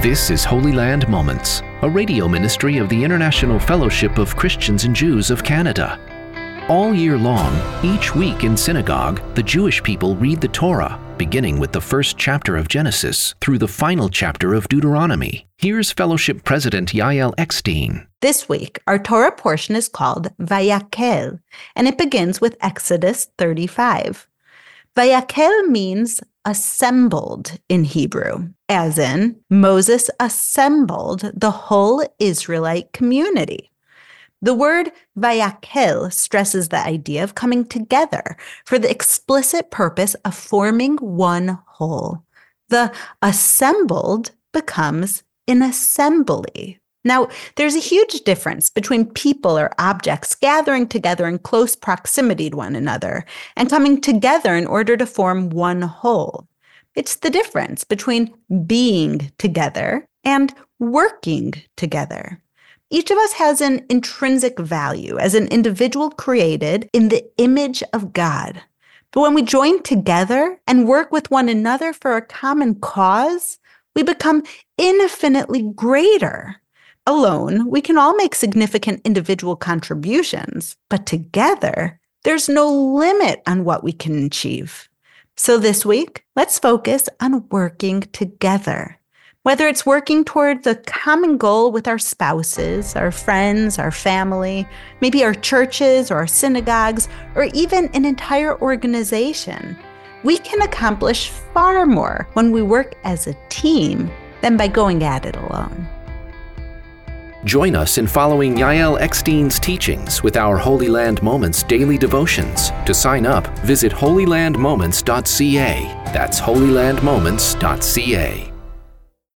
This is Holy Land Moments, a radio ministry of the International Fellowship of Christians and Jews of Canada. All year long, each week in synagogue, the Jewish people read the Torah, beginning with the first chapter of Genesis through the final chapter of Deuteronomy. Here's Fellowship President Yael Eckstein. This week, our Torah portion is called Vayakel, and it begins with Exodus 35. Vayakel means assembled in Hebrew, as in Moses assembled the whole Israelite community. The word Vayakel stresses the idea of coming together for the explicit purpose of forming one whole. The assembled becomes an assembly. Now, there's a huge difference between people or objects gathering together in close proximity to one another and coming together in order to form one whole. It's the difference between being together and working together. Each of us has an intrinsic value as an individual created in the image of God. But when we join together and work with one another for a common cause, we become infinitely greater. Alone, we can all make significant individual contributions, but together, there's no limit on what we can achieve. So this week, let's focus on working together. Whether it's working toward the common goal with our spouses, our friends, our family, maybe our churches or our synagogues, or even an entire organization, we can accomplish far more when we work as a team than by going at it alone. Join us in following Yael Eckstein's teachings with our Holy Land Moments daily devotions. To sign up, visit holylandmoments.ca. That's holylandmoments.ca.